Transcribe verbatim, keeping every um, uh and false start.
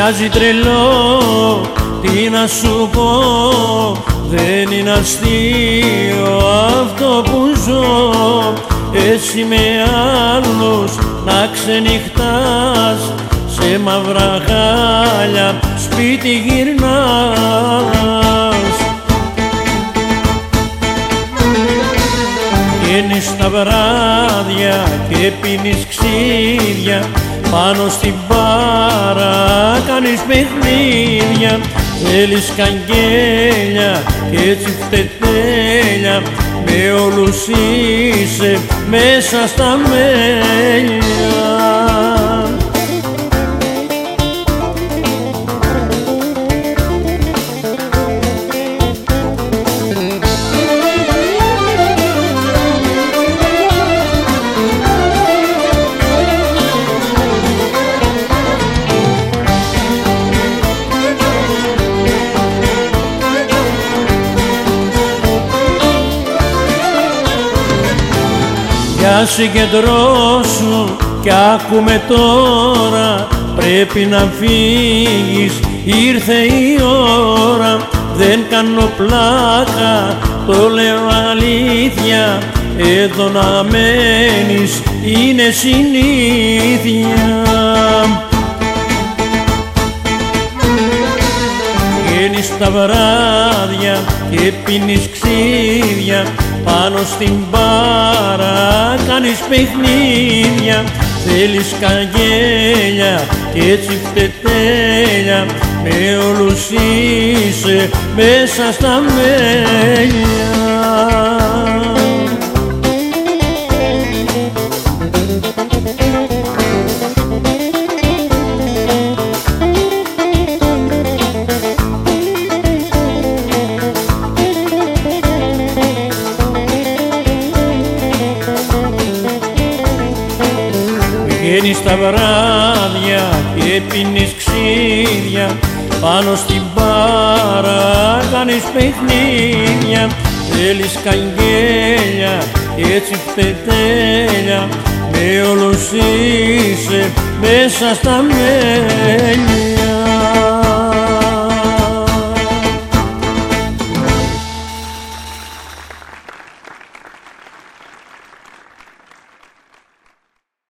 μοιάζει τρελό, τι να σου πω, δεν είναι αστείο αυτό που ζω. Εσύ με άλλους να ξενυχτάς, σε μαύρα χάλια σπίτι γυρνάς. Βγαίνεις τα βράδια και πίνεις ξύδια, πάνω στην μπάρα κάνεις παιχνίδια. Θέλεις καγγέλια και έτσι φτετέλια, με όλους είσαι μέσα στα μέλια. Για συγκεντρώσου κι άκουμε τώρα, πρέπει να φύγεις, ήρθε η ώρα. Δεν κάνω πλάκα, το λέω αλήθεια, εδώ να μένεις είναι συνήθεια. Βγαίνεις τα βράδια και πίνεις ξύδια, πάνω στην μπάρα κάνεις παιχνίδια. Θέλεις καγγέλια και έτσι φτετέλια, με όλους είσαι μέσα στα μέλια. Βγαίνεις τα βράδια και πίνεις ξύδια, πάνω στην μπάρα κάνεις παιχνίδια. Θέλεις καγγέλια και έτσι φτετέλια, με όλους είσαι μέσα στα μέλια.